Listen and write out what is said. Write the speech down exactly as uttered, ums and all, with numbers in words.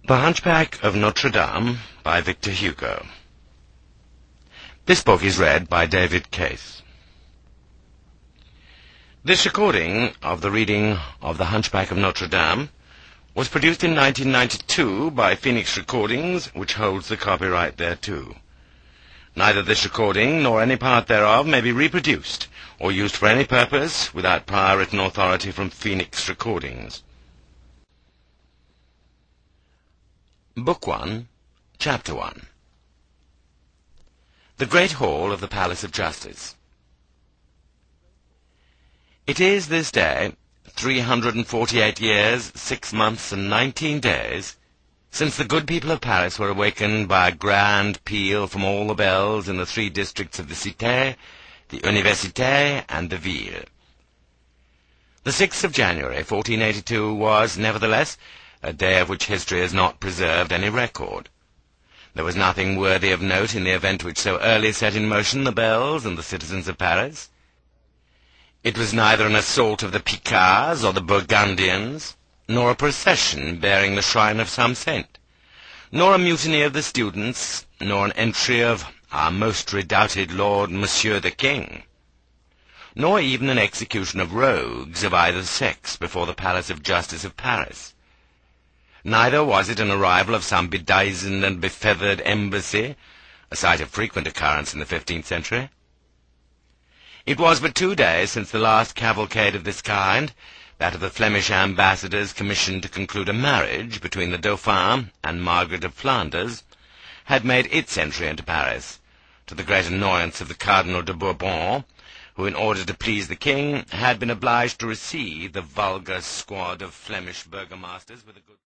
The Hunchback of Notre Dame by Victor Hugo. This book is read by David Case. This recording of the reading of The Hunchback of Notre Dame was produced in nineteen ninety-two by Phoenix Recordings, which holds the copyright thereto. Neither this recording nor any part thereof may be reproduced or used for any purpose without prior written authority from Phoenix Recordings. Book one, Chapter one. The Great Hall of the Palace of Justice. It is this day, three hundred and forty-eight years, six months, and nineteen days, since the good people of Paris were awakened by a grand peal from all the bells in the three districts of the Cité, the Université, and the Ville. The sixth of January, fourteen eighty-two, was, nevertheless, a day of which history has not preserved any record. There was nothing worthy of note in the event which so early set in motion the bells and the citizens of Paris. It was neither an assault of the Picards or the Burgundians, nor a procession bearing the shrine of some saint, nor a mutiny of the students, nor an entry of our most redoubted Lord Monsieur the King, nor even an execution of rogues of either sex before the Palace of Justice of Paris. Neither was it an arrival of some bedizened and befeathered embassy, a sight of frequent occurrence in the fifteenth century. It was but two days since the last cavalcade of this kind, that of the Flemish ambassadors commissioned to conclude a marriage between the Dauphin and Margaret of Flanders, had made its entry into Paris, to the great annoyance of the Cardinal de Bourbon, who, in order to please the king, had been obliged to receive the vulgar squad of Flemish burgomasters with a good